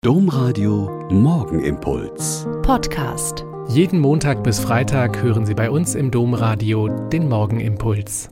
Domradio Morgenimpuls. Podcast. Jeden Montag bis Freitag hören Sie bei uns im Domradio den Morgenimpuls.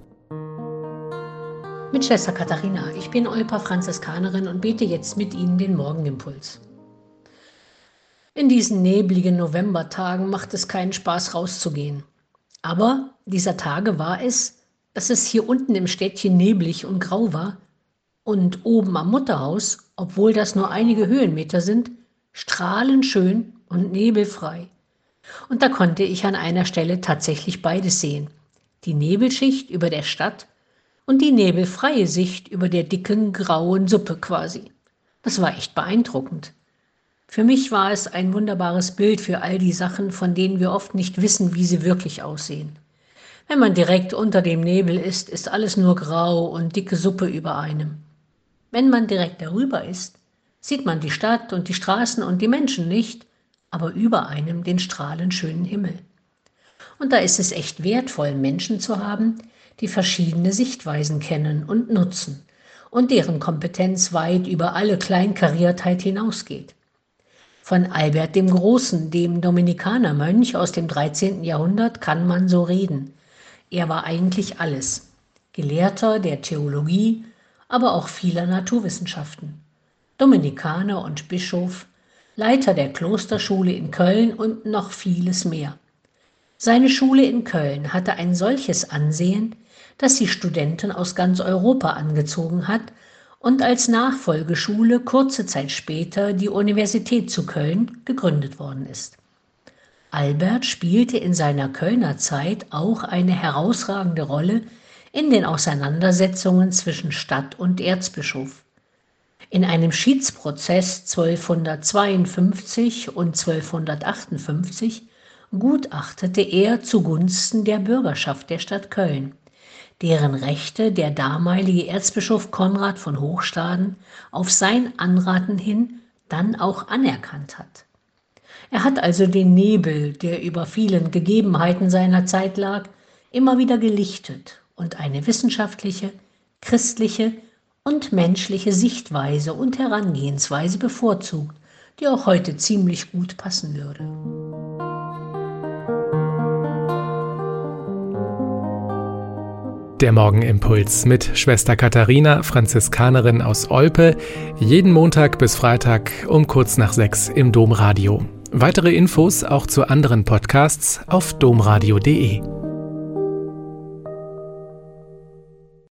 Mit Schwester Katharina, ich bin Olpa Franziskanerin und bete jetzt mit Ihnen den Morgenimpuls. In diesen nebligen Novembertagen macht es keinen Spaß rauszugehen. Aber dieser Tage war es, dass es hier unten im Städtchen neblig und grau war und oben am Mutterhaus, obwohl das nur einige Höhenmeter sind, strahlend schön und nebelfrei. Und da konnte ich an einer Stelle tatsächlich beides sehen. Die Nebelschicht über der Stadt und die nebelfreie Sicht über der dicken, grauen Suppe quasi. Das war echt beeindruckend. Für mich war es ein wunderbares Bild für all die Sachen, von denen wir oft nicht wissen, wie sie wirklich aussehen. Wenn man direkt unter dem Nebel ist, ist alles nur grau und dicke Suppe über einem. Wenn man direkt darüber ist, sieht man die Stadt und die Straßen und die Menschen nicht, aber über einem den strahlend schönen Himmel. Und da ist es echt wertvoll, Menschen zu haben, die verschiedene Sichtweisen kennen und nutzen und deren Kompetenz weit über alle Kleinkariertheit hinausgeht. Von Albert dem Großen, dem Dominikanermönch aus dem 13. Jahrhundert, kann man so reden. Er war eigentlich alles. Gelehrter der Theologie, aber auch vieler Naturwissenschaften. Dominikaner und Bischof, Leiter der Klosterschule in Köln und noch vieles mehr. Seine Schule in Köln hatte ein solches Ansehen, dass sie Studenten aus ganz Europa angezogen hat und als Nachfolgeschule kurze Zeit später die Universität zu Köln gegründet worden ist. Albert spielte in seiner Kölner Zeit auch eine herausragende Rolle in den Auseinandersetzungen zwischen Stadt und Erzbischof. In einem Schiedsprozess 1252 und 1258 gutachtete er zugunsten der Bürgerschaft der Stadt Köln, deren Rechte der damalige Erzbischof Konrad von Hochstaden auf sein Anraten hin dann auch anerkannt hat. Er hat also den Nebel, der über vielen Gegebenheiten seiner Zeit lag, immer wieder gelichtet und eine wissenschaftliche, christliche und menschliche Sichtweise und Herangehensweise bevorzugt, die auch heute ziemlich gut passen würde. Der Morgenimpuls mit Schwester Katharina, Franziskanerin aus Olpe, jeden Montag bis Freitag um kurz nach 6 im Domradio. Weitere Infos auch zu anderen Podcasts auf domradio.de.